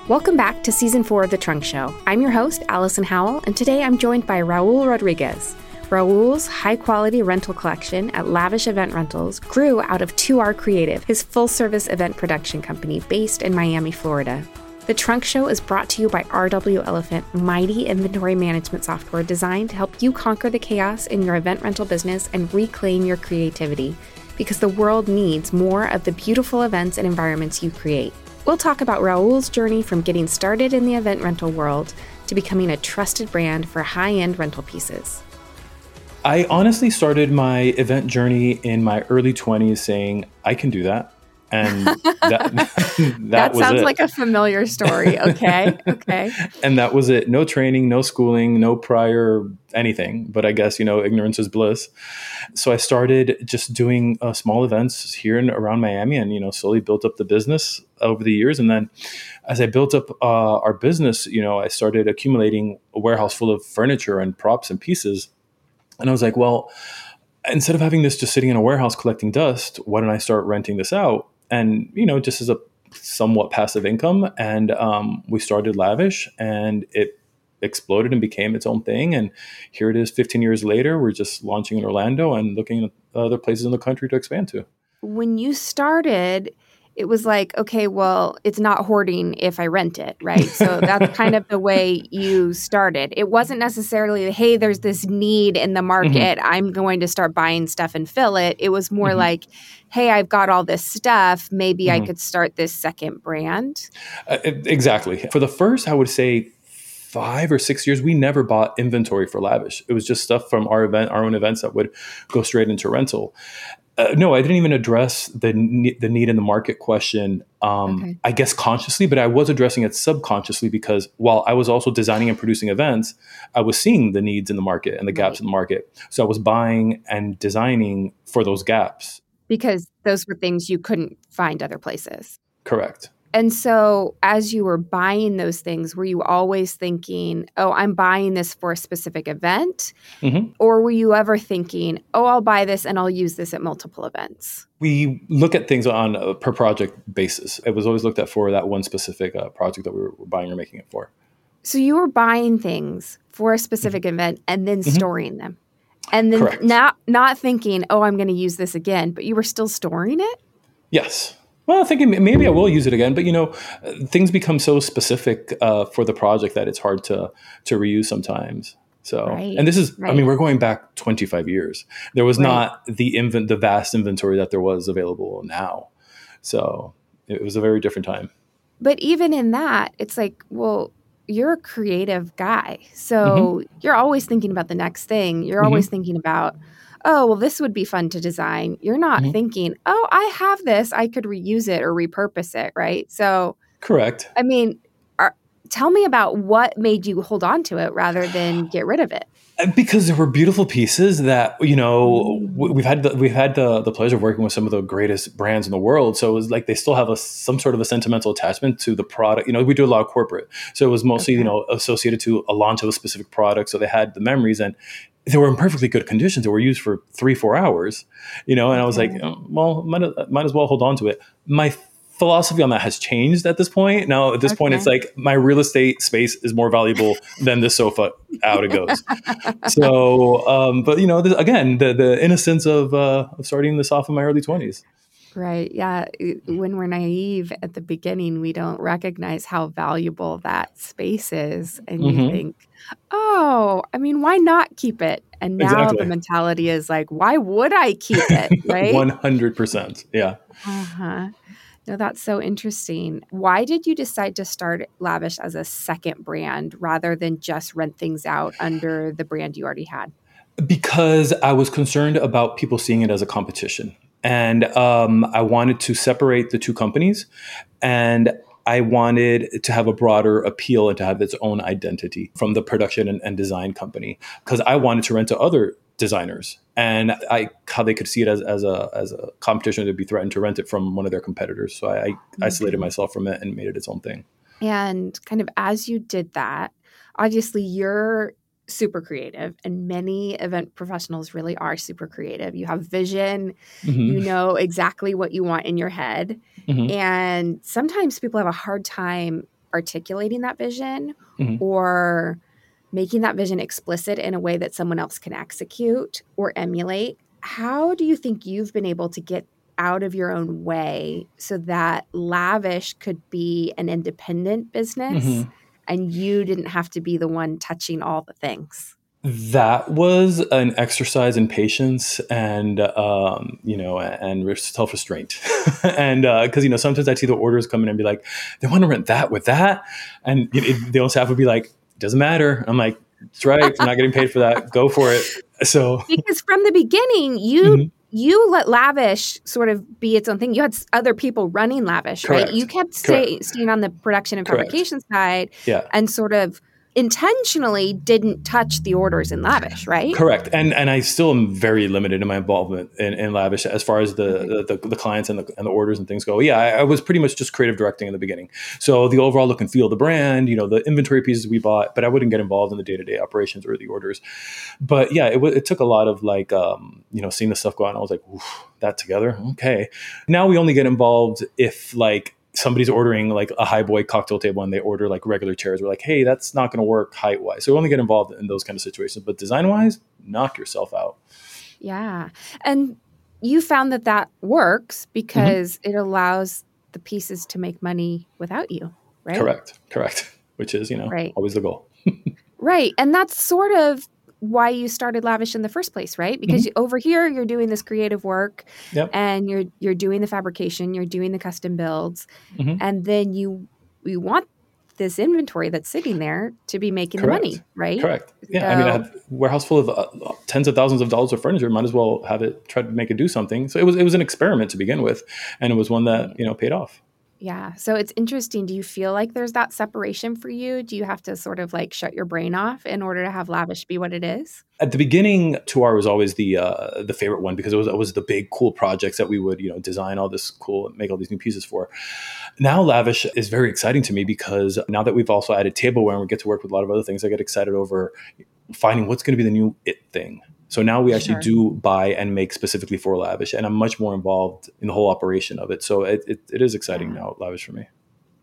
Welcome back to Season 4 of The Trunk Show. I'm your host, Allison Howell, and today I'm joined by Raul Rodriguez. Raul's high-quality rental collection at Lavish Event Rentals grew out of 2R Creative, his full-service event production company based in Miami, Florida. The Trunk Show is brought to you by RW Elephant, mighty inventory management software designed to help you conquer the chaos in your event rental business and reclaim your creativity, because the world needs more of the beautiful events and environments you create. We'll talk about Raul's journey from getting started in the event rental world to becoming a trusted brand for high-end rental pieces. I honestly started my event journey in my early 20s saying, I can do that. And that was sounds it. like a familiar story. Okay. And that was it. No training, no schooling, no prior anything. But I guess, ignorance is bliss. So I started just doing small events here and around Miami and, slowly built up the business over the years. And then as I built up our business, I started accumulating a warehouse full of furniture and props and pieces. And I was like, well, instead of having this just sitting in a warehouse collecting dust, why don't I start renting this out? And, just as a somewhat passive income. And we started Lavish and it exploded and became its own thing. And here it is 15 years later, we're just launching in Orlando and looking at other places in the country to expand to. When you started, it was like, okay, well, it's not hoarding if I rent it, right? So that's kind of the way you started. It wasn't necessarily, hey, there's this need in the market. I'm going to start buying stuff and fill it. It was more like, hey, I've got all this stuff. Maybe I could start this second brand. Exactly. For the first, I would say 5 or 6 years, we never bought inventory for Lavish. It was just stuff from our own events that would go straight into rental. No, I didn't even address the need in the market question, I guess consciously, but I was addressing it subconsciously because while I was also designing and producing events, I was seeing the needs in the market and the gaps in the market. So I was buying and designing for those gaps. Because those were things you couldn't find other places. Correct. And so as you were buying those things, were you always thinking, oh, I'm buying this for a specific event? Or were you ever thinking, oh, I'll buy this and I'll use this at multiple events? We look at things on a per project basis. It was always looked at for that one specific project that we were buying or making it for. So you were buying things for a specific event and then storing them. And then not thinking, oh, I'm going to use this again, but you were still storing it? Yes. Well, thinking maybe I will use it again, but things become so specific for the project that it's hard to reuse sometimes. So, and this is, I mean, we're going back 25 years. There was not the vast inventory that there was available now. So it was a very different time. But even in that, it's like, well, you're a creative guy. So you're always thinking about the next thing. You're always thinking about, oh, well, this would be fun to design. You're not thinking, oh, I have this. I could reuse it or repurpose it, right? So, correct. I mean, tell me about what made you hold on to it rather than get rid of it. Because there were beautiful pieces that, we've had the pleasure of working with some of the greatest brands in the world. So it was like they still have some sort of a sentimental attachment to the product. We do a lot of corporate. So it was mostly, associated to a launch of a specific product. So they had the memories and they were in perfectly good conditions. They were used for 3-4 hours, and I was like, well, might as well hold on to it. My philosophy on that has changed at this point. Now, at this point, it's like my real estate space is more valuable than the sofa. Out it goes. So, but again, the innocence of starting this off in my early 20s. Right. Yeah. When we're naive at the beginning, we don't recognize how valuable that space is. And you think, oh, I mean, why not keep it? And now the mentality is like, why would I keep it? Right. 100%. Yeah. No, that's so interesting. Why did you decide to start Lavish as a second brand rather than just rent things out under the brand you already had? Because I was concerned about people seeing it as a competition. And I wanted to separate the two companies. And I wanted to have a broader appeal and to have its own identity from the production and design company. Because I wanted to rent to other designers, and how they could see it as a competition to be threatened to rent it from one of their competitors. So I isolated myself from it and made it its own thing. And kind of as you did that, obviously you're super creative, and many event professionals really are super creative. You have vision, you know exactly what you want in your head. And sometimes people have a hard time articulating that vision Mhm. or making that vision explicit in a way that someone else can execute or emulate. How do you think you've been able to get out of your own way so that Lavish could be an independent business Mhm. and you didn't have to be the one touching all the things? That was an exercise in patience and self-restraint. And because sometimes I see the orders come in and be like, they want to rent that with that, and the own staff would be like, doesn't matter. I'm like, that's right. I'm not getting paid for that. Go for it. So Because from the beginning, mhm. you let Lavish sort of be its own thing. You had other people running Lavish, right? You Correct. kept Correct. staying on the production and Correct. fabrication side Yeah. and sort of intentionally didn't touch the orders in Lavish, right? Correct, and I still am very limited in my involvement in Lavish as far as Okay. the clients and the orders and things go. Yeah, I was pretty much just creative directing in the beginning. So the overall look and feel of the brand, the inventory pieces we bought, but I wouldn't get involved in the day-to-day operations or the orders. But yeah, it took a lot of like seeing the stuff go on. I was like, oof, that together, okay. Now we only get involved if like somebody's ordering like a high boy cocktail table and they order like regular chairs. We're like, hey, that's not going to work height wise. So we only get involved in those kind of situations. But design wise, knock yourself out. Yeah. And you found that works Mm-hmm. because it allows the pieces to make money without you, right? Correct. Which is, Right. always the goal. Right. And that's sort of why you started Lavish in the first place, right? Because Mm-hmm. over here you're doing this creative work Yep. and you're doing the fabrication, you're doing the custom builds, Mm-hmm. and then you want this inventory that's sitting there to be making the Correct. money, right? Correct. Yeah. I mean, I So, have a warehouse full of tens of thousands of dollars of furniture. Might as well have it try to make it do something. So it was an experiment to begin with, and it was one that right. paid off. Yeah. So it's interesting. Do you feel like there's that separation for you? Do you have to sort of like shut your brain off in order to have Lavish be what it is? At the beginning, Tuar was always the favorite one because it was the big cool projects that we would design all this cool, make all these new pieces for. Now Lavish is very exciting to me because now that we've also added tableware and we get to work with a lot of other things, I get excited over finding what's going to be the new it thing. So now we actually Sure. do buy and make specifically for Lavish, and I'm much more involved in the whole operation of it. So it is exciting Yeah. now, Lavish for me.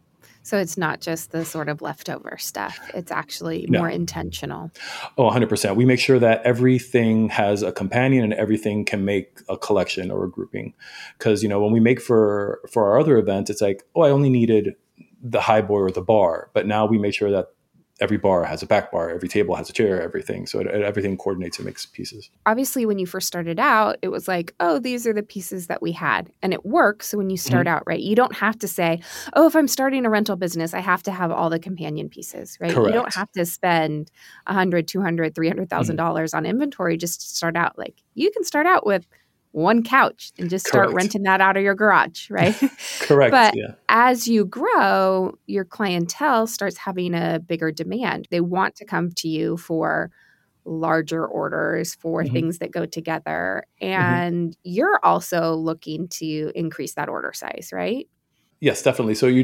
So it's not just the sort of leftover stuff. It's actually more No. intentional. Oh, 100%. We make sure that everything has a companion and everything can make a collection or a grouping. Because, when we make for our other events, it's like, oh, I only needed the high boy or the bar. But now we make sure that every bar has a back bar, every table has a chair, everything. So everything coordinates and makes pieces. Obviously, when you first started out, it was like, oh, these are the pieces that we had. And it works when you start Mhm. out, right? You don't have to say, oh, if I'm starting a rental business, I have to have all the companion pieces, right? You don't Correct. have to spend $100, $200, Mhm. $300,000 on inventory just to start out. Like you can start out with one couch and just start Correct. renting that out of your garage, right? Correct. But Yeah. as you grow, your clientele starts having a bigger demand. They want to come to you for larger orders, for Mhm. things that go together. Mhm. And you're also looking to increase that order size, right? Yes, definitely. So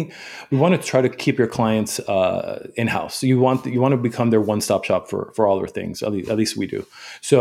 we want to try to keep your clients in house. So you want to become their one stop shop for all their things. At least we do.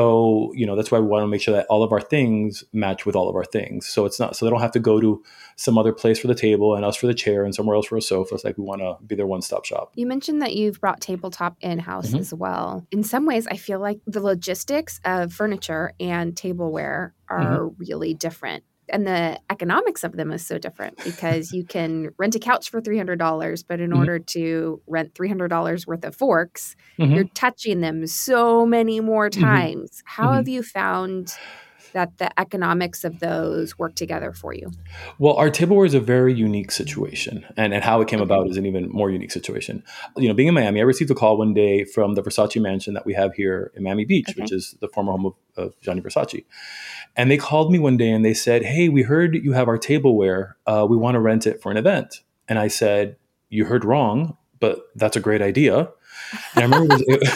So that's why we want to make sure that all of our things match with all of our things. So it's not so they don't have to go to some other place for the table and us for the chair and somewhere else for a sofa. It's like we want to be their one stop shop. You mentioned that you've brought tabletop in house Hmm. as well. In some ways, I feel like the logistics of furniture and tableware Hmm. are really different. And the economics of them is so different because you can rent a couch for $300, but in Hmm. order to rent $300 worth of forks, you're Hmm. touching them so many more Hmm. times. How Hmm. have you found that the economics of those work together for you? Well, our tableware is a very unique situation, and how it came Okay. about is an even more unique situation. Being in Miami, I received a call one day from the Versace mansion that we have here in Miami Beach, which Okay. is the former home of Gianni Versace. And they called me one day and they said, "Hey, we heard you have our tableware. We want to rent it for an event." And I said, "You heard wrong, but that's a great idea." And I remember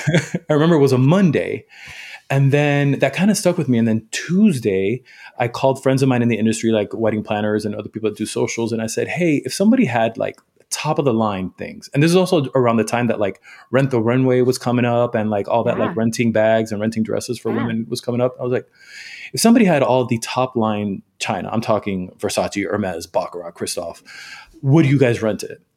I remember it was a Monday. And then that kind of stuck with me. And then Tuesday, I called friends of mine in the industry, like wedding planners and other people that do socials. And I said, hey, if somebody had like top of the line things, and this is also around the time that like Rent the Runway was coming up and like all that, like Yeah. renting bags and renting dresses for Yeah. women was coming up. I was like, if somebody had all the top line China, I'm talking Versace, Hermes, Baccarat, Christoph, would you guys rent it?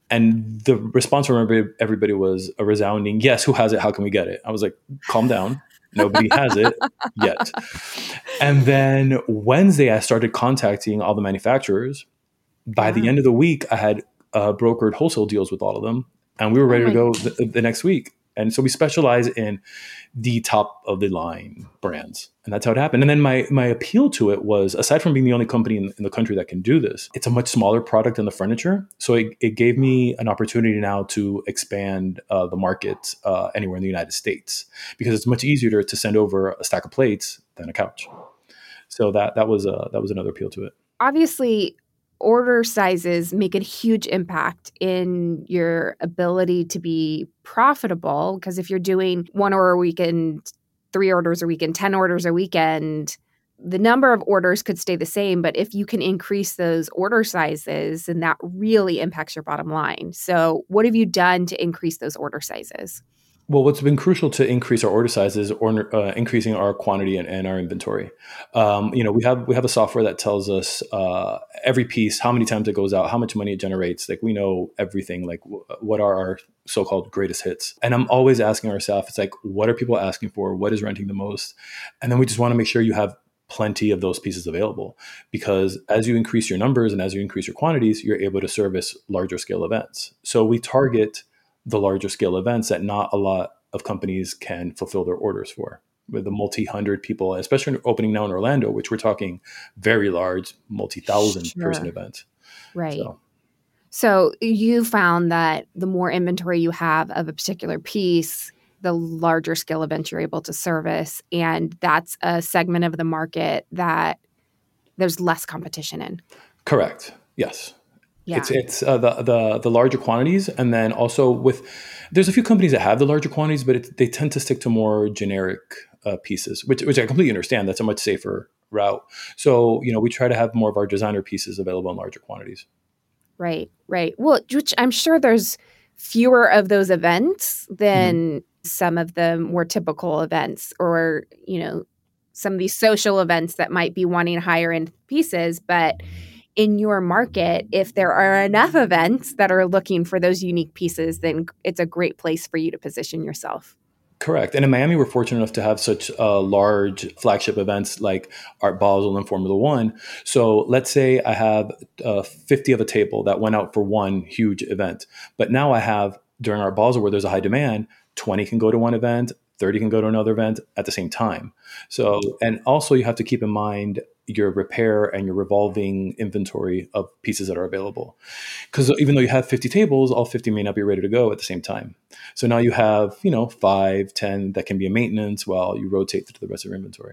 And the response from everybody was a resounding, yes, who has it? How can we get it? I was like, calm down. Nobody has it yet. And then Wednesday, I started contacting all the manufacturers. By the end of the week, I had brokered wholesale deals with all of them, and we were ready to go the next week. And so we specialize in the top of the line brands. And that's how it happened. And then my appeal to it was, aside from being the only company in the country that can do this, it's a much smaller product than the furniture. So it gave me an opportunity now to expand the market anywhere in the United States, because it's much easier to send over a stack of plates than a couch. So that was another appeal to it. Obviously, order sizes make a huge impact in your ability to be profitable, because if you're doing 1 order a weekend, 3 orders a weekend, 10 orders a weekend, the number of orders could stay the same. But if you can increase those order sizes, then that really impacts your bottom line. So what have you done to increase those order sizes? Well, what's been crucial to increase our order sizes or increasing our quantity and our inventory. We have a software that tells us every piece, how many times it goes out, how much money it generates. Like, we know everything, like what are our so-called greatest hits. And I'm always asking ourselves, it's like, what are people asking for? What is renting the most? And then we just want to make sure you have plenty of those pieces available, because as you increase your numbers and as you increase your quantities, you're able to service larger scale events. So we target the larger scale events that not a lot of companies can fulfill their orders for, with the multi-hundred people, especially opening now in Orlando, which we're talking very large, multi-thousand person event. Right. So you found that the more inventory you have of a particular piece, the larger scale events you're able to service. And that's a segment of the market that there's less competition in. Correct. Yes. Yeah. It's the larger quantities, and then also there's a few companies that have the larger quantities, but they tend to stick to more generic pieces, which I completely understand. That's a much safer route. So we try to have more of our designer pieces available in larger quantities. Right. Well, which I'm sure there's fewer of those events than some of the more typical events, or some of these social events that might be wanting higher end pieces, but in your market, if there are enough events that are looking for those unique pieces, then it's a great place for you to position yourself. Correct. And in Miami, we're fortunate enough to have such large flagship events like Art Basel and Formula One. So let's say I have 50 of a table that went out for one huge event. But now I have, during Art Basel, where there's a high demand, 20 can go to one event, 30 can go to another event at the same time. So, and also you have to keep in mind your repair and your revolving inventory of pieces that are available. Because even though you have 50 tables, all 50 may not be ready to go at the same time. So now you have, 5, 10 that can be a maintenance while you rotate to the rest of your inventory.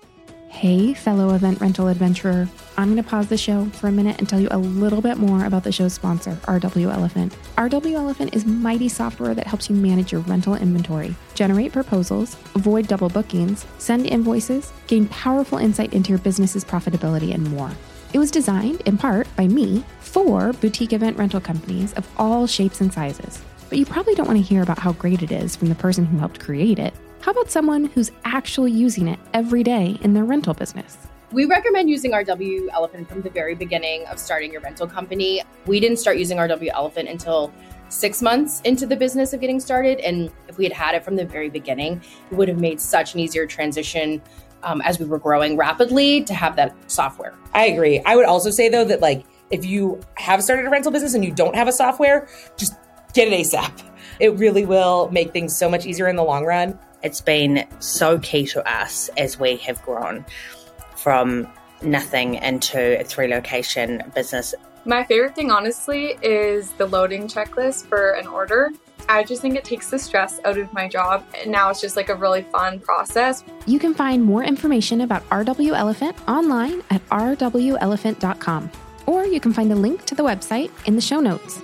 Hey, fellow event rental adventurer. I'm going to pause the show for a minute and tell you a little bit more about the show's sponsor, RW Elephant. RW Elephant is mighty software that helps you manage your rental inventory, generate proposals, avoid double bookings, send invoices, gain powerful insight into your business's profitability, and more. It was designed, in part, by me for boutique event rental companies of all shapes and sizes. But you probably don't want to hear about how great it is from the person who helped create it. How about someone who's actually using it every day in their rental business? We recommend using RW Elephant from the very beginning of starting your rental company. We didn't start using RW Elephant until 6 months into the business of getting started. And if we had had it from the very beginning, it would have made such an easier transition as we were growing rapidly to have that software. I agree. I would also say, though, that if you have started a rental business and you don't have a software, just get it ASAP. It really will make things so much easier in the long run. It's been so key to us as we have grown from nothing into a 3-location business. My favorite thing, honestly, is the loading checklist for an order. I just think it takes the stress out of my job. And now it's just a really fun process. You can find more information about RW Elephant online at rwelephant.com, or you can find a link to the website in the show notes.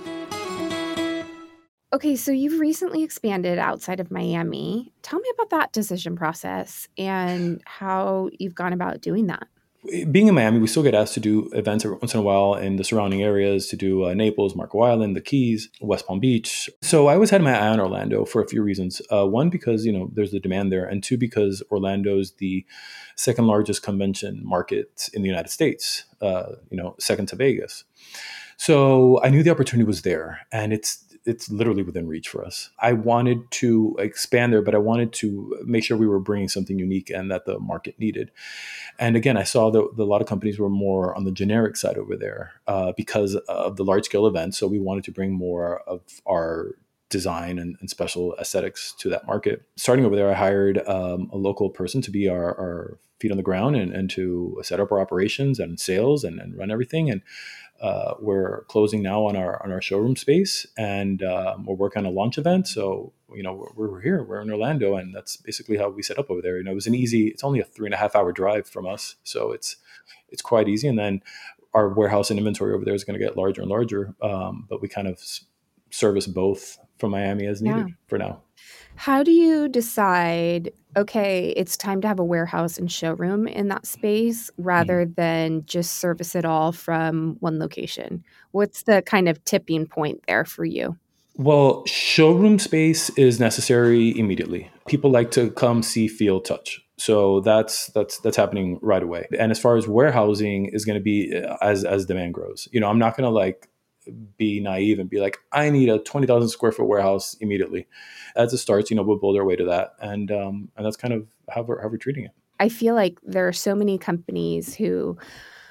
Okay, so you've recently expanded outside of Miami. Tell me about that decision process and how you've gone about doing that. Being in Miami, we still get asked to do events every once in a while in the surrounding areas, to do Naples, Marco Island, the Keys, West Palm Beach. So I always had my eye on Orlando for a few reasons. One, because there's the demand there, and two, because Orlando's the second largest convention market in the United States, second to Vegas. So I knew the opportunity was there, and it's literally within reach for us. I wanted to expand there, but I wanted to make sure we were bringing something unique and that the market needed. And again, I saw that a lot of companies were more on the generic side over there because of the large scale events. So we wanted to bring more of our design and special aesthetics to that market. Starting over there, I hired a local person to be our feet on the ground and to set up our operations and sales and run everything. And we're closing now on our showroom space, and we're working on a launch event. So, we're here, we're in Orlando, and that's basically how we set up over there. It was it's only a 3.5 hour drive from us. So it's quite easy. And then our warehouse and inventory over there is going to get larger and larger. But we kind of service both from Miami as needed for now. How do you decide, okay, it's time to have a warehouse and showroom in that space rather than just service it all from one location? What's the kind of tipping point there for you? Well, showroom space is necessary immediately. People like to come, see, feel, touch. So that's happening right away. And as far as warehousing is going to be as demand grows, I'm not going to be naive and be like, I need a 20,000 square foot warehouse immediately. As it starts, we'll build our way to that. And that's kind of how we're treating it. I feel like there are so many companies who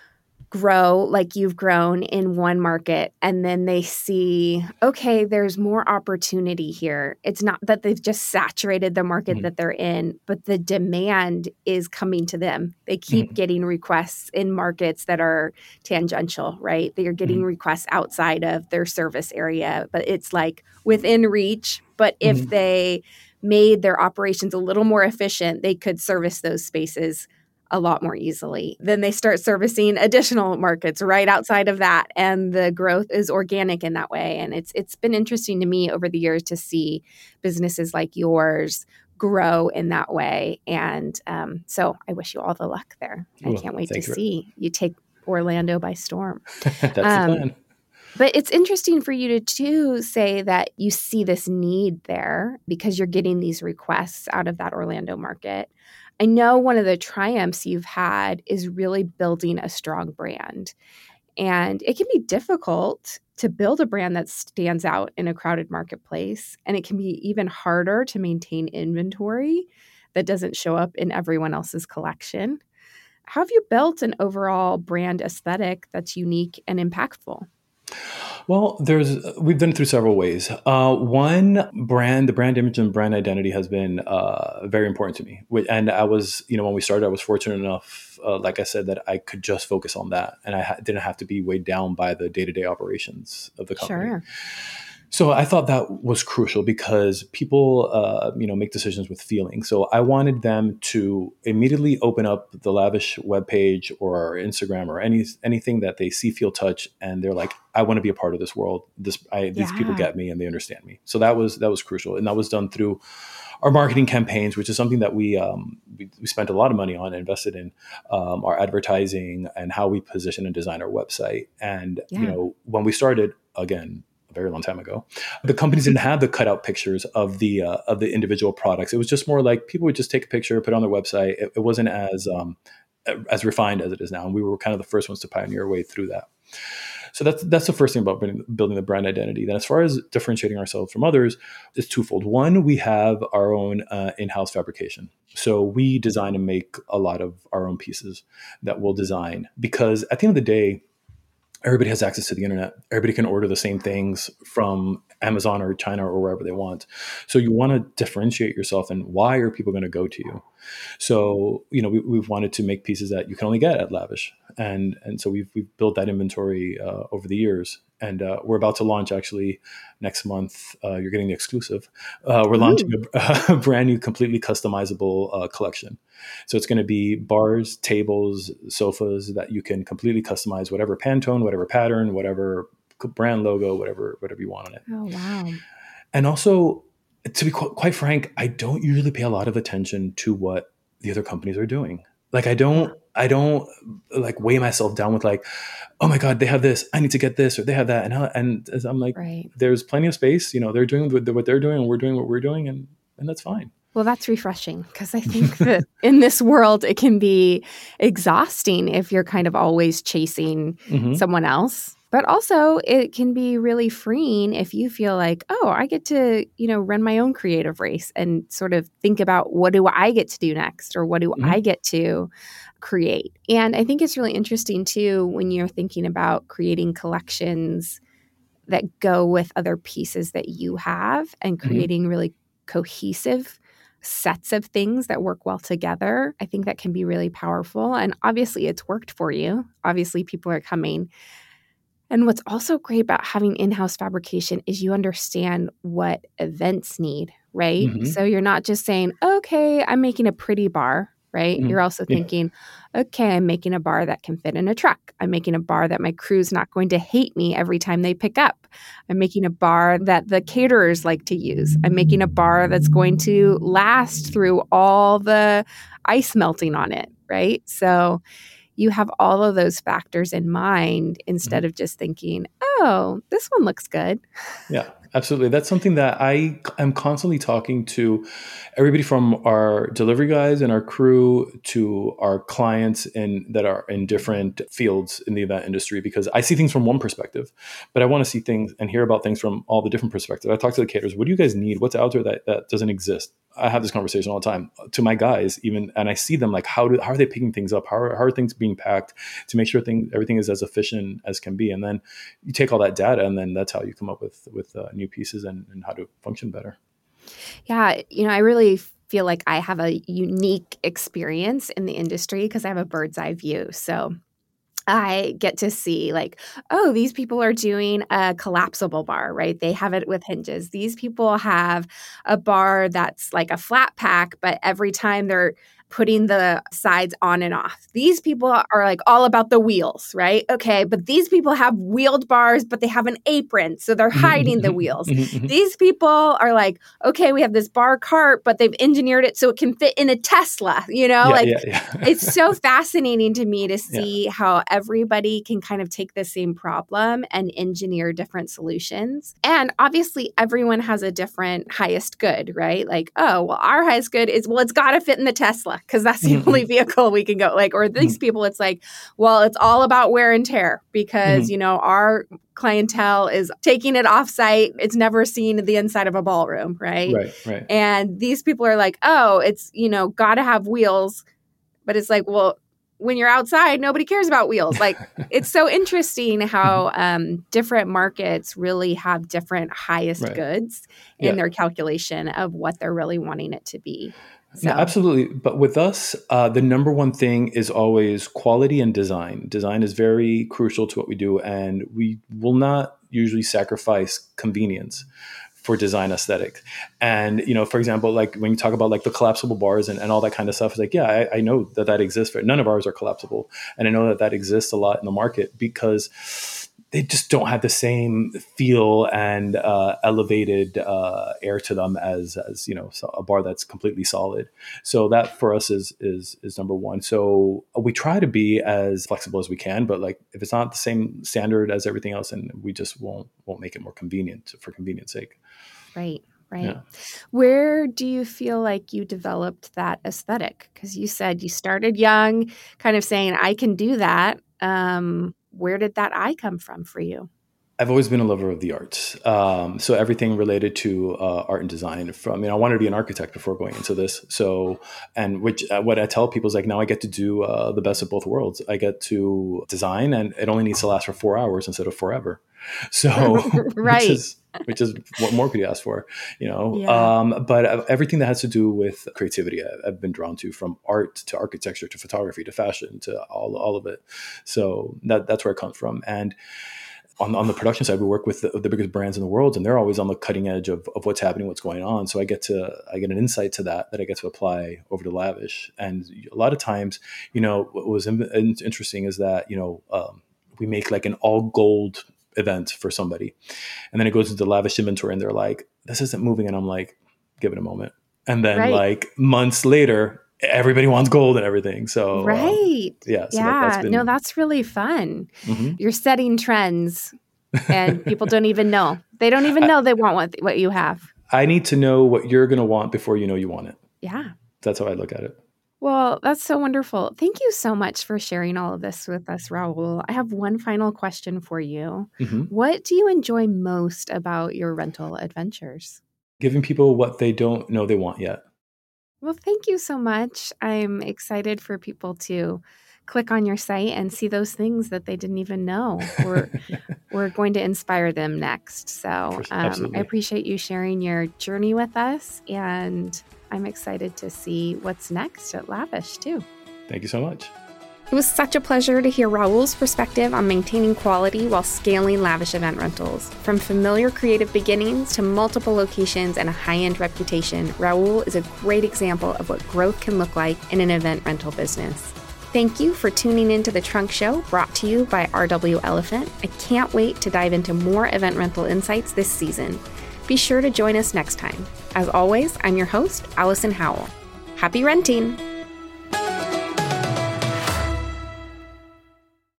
grow like you've grown in one market, and then they see, okay, there's more opportunity here. It's not that they've just saturated the market that they're in, but the demand is coming to them. They keep getting requests in markets that are tangential, right? They are getting requests outside of their service area, but it's like within reach. But if they made their operations a little more efficient, they could service those spaces a lot more easily. Then they start servicing additional markets right outside of that, and the growth is organic in that way. And it's been interesting to me over the years to see businesses like yours grow in that way. And so I wish you all the luck there. I can't wait to see you take Orlando by storm. That's the plan. But it's interesting for you to say that you see this need there because you're getting these requests out of that Orlando market. I know one of the triumphs you've had is really building a strong brand. And it can be difficult to build a brand that stands out in a crowded marketplace. And it can be even harder to maintain inventory that doesn't show up in everyone else's collection. How have you built an overall brand aesthetic that's unique and impactful? Well, we've done it through several ways. One, the brand image and brand identity has been very important to me. And I was, when we started, I was fortunate enough, like I said, that I could just focus on that. And I didn't have to be weighed down by the day-to-day operations of the company. Sure. So I thought that was crucial because people, make decisions with feeling. So I wanted them to immediately open up the Lavish webpage or Instagram or anything that they see, feel, touch, and they're like, I want to be a part of this world. These people get me and they understand me. So that was crucial, and that was done through our marketing campaigns, which is something that we spent a lot of money on, invested in our advertising and how we position and design our website. And when we started, again, a very long time ago, the companies didn't have the cutout pictures of the individual products. It was just more like people would just take a picture, put it on their website. It wasn't as refined as it is now, and we were kind of the first ones to pioneer our way through that. So that's the first thing about building the brand identity. Then as far as differentiating ourselves from others, it's twofold. One, we have our own in-house fabrication. So we design and make a lot of our own pieces that we'll design, because at the end of the day, everybody has access to the internet. Everybody can order the same things from Amazon or China or wherever they want. So you want to differentiate yourself, and why are people going to go to you? So, we've wanted to make pieces that you can only get at Lavish. And so we've built that inventory over the years. And we're about to launch actually next month. You're getting the exclusive. We're launching a brand new, completely customizable collection. So it's going to be bars, tables, sofas that you can completely customize, whatever Pantone, whatever pattern, whatever brand logo, whatever you want on it. Oh, wow. And also, to be quite frank, I don't usually pay a lot of attention to what the other companies are doing. Like I don't like weigh myself down with like, oh my God, they have this, I need to get this, or they have that. And I'm like, right. There's plenty of space, they're doing what they're doing and we're doing what we're doing, and that's fine. Well, that's refreshing, because I think that in this world, it can be exhausting if you're kind of always chasing someone else. But also it can be really freeing if you feel like, oh, I get to, run my own creative race and sort of think about what do I get to do next or what do I get to create. And I think it's really interesting too when you're thinking about creating collections that go with other pieces that you have and creating really cohesive sets of things that work well together. I think that can be really powerful. And obviously it's worked for you. Obviously people are coming. And what's also great about having in-house fabrication is you understand what events need, right? So you're not just saying, okay, I'm making a pretty bar, right? You're also thinking, okay, I'm making a bar that can fit in a truck. I'm making a bar that my crew's not going to hate me every time they pick up. I'm making a bar that the caterers like to use. I'm making a bar that's going to last through all the ice melting on it, right? So you have all of those factors in mind instead of just thinking, oh, this one looks good. Yeah, absolutely. That's something that I am constantly talking to everybody from our delivery guys and our crew to our clients that are in different fields in the event industry, because I see things from one perspective, but I want to see things and hear about things from all the different perspectives. I talk to the caterers. What do you guys need? What's out there that doesn't exist? I have this conversation all the time to my guys, even, and I see them like, how are they picking things up? How are things being packed to make sure everything is as efficient as can be? And then you take all that data, and then that's how you come up with new pieces and how to function better. Yeah, I really feel like I have a unique experience in the industry because I have a bird's eye view. So I get to see like, oh, these people are doing a collapsible bar, right? They have it with hinges. These people have a bar that's like a flat pack, but every time they're putting the sides on and off. These people are like all about the wheels, right? Okay, but these people have wheeled bars, but they have an apron, so they're hiding the wheels. These people are like, okay, we have this bar cart, but they've engineered it so it can fit in a Tesla, It's so fascinating to me to see how everybody can kind of take the same problem and engineer different solutions. And obviously everyone has a different highest good, right? Like, oh, well, our highest good is, well, it's got to fit in the Tesla because that's the only vehicle we can go. Like, or these people, it's like, well, it's all about wear and tear because, our clientele is taking it off site. It's never seen the inside of a ballroom, right? Right. And these people are like, oh, it's, got to have wheels. But it's like, well, when you're outside, nobody cares about wheels. Like, it's so interesting how different markets really have different highest goods in their calculation of what they're really wanting it to be. So. No, absolutely. But with us, the number one thing is always quality and design. Design is very crucial to what we do, and we will not usually sacrifice convenience for design aesthetic. And, for example, like when you talk about like the collapsible bars and all that kind of stuff, it's like, yeah, I know that exists. None of ours are collapsible. And I know that exists a lot in the market because they just don't have the same feel and elevated air to them as a bar that's completely solid. So that for us is number one. So we try to be as flexible as we can, but like if it's not the same standard as everything else, then we just won't make it more convenient for convenience sake. Right. Yeah. Where do you feel like you developed that aesthetic? Because you said you started young, kind of saying, I can do that. Where did that eye come from for you? I've always been a lover of the arts. So everything related to art and design. I wanted to be an architect before going into this. So, and what I tell people is like, now I get to do the best of both worlds. I get to design, and it only needs to last for 4 hours instead of forever. So, right. which is what more could you ask for, But everything that has to do with creativity, I've been drawn to, from art to architecture to photography to fashion to all of it. So that's where it comes from. And on the production side, we work with the biggest brands in the world, and they're always on the cutting edge of what's happening, what's going on. So I get an insight to that I get to apply over to Lavish. And a lot of times, what was interesting is that, we make like an all gold event for somebody, and then it goes into the Lavish inventory and they're like, this isn't moving. And I'm like, give it a moment. And then like months later, everybody wants gold and everything. So that's really fun. You're setting trends and people don't even know. They don't even know they want what you have. I need to know what you're going to want before you know you want it. Yeah. That's how I look at it. Well, that's so wonderful. Thank you so much for sharing all of this with us, Raul. I have one final question for you. What do you enjoy most about your rental adventures? Giving people what they don't know they want yet. Well, thank you so much. I'm excited for people to click on your site and see those things that they didn't even know. We're going to inspire them next. So I appreciate you sharing your journey with us, and I'm excited to see what's next at Lavish too. Thank you so much. It was such a pleasure to hear Raul's perspective on maintaining quality while scaling Lavish Event Rentals. From familiar creative beginnings to multiple locations and a high-end reputation, Raul is a great example of what growth can look like in an event rental business. Thank you for tuning into The Trunk Show, brought to you by RW Elephant. I can't wait to dive into more event rental insights this season. Be sure to join us next time. As always, I'm your host, Allison Howell. Happy renting!